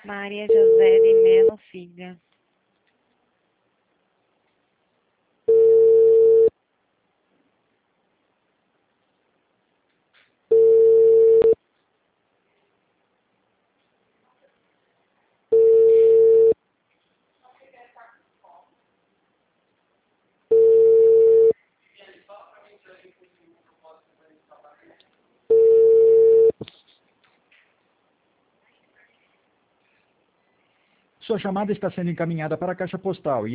Maria José de Melo Filha. Sua chamada está sendo encaminhada para a caixa postal.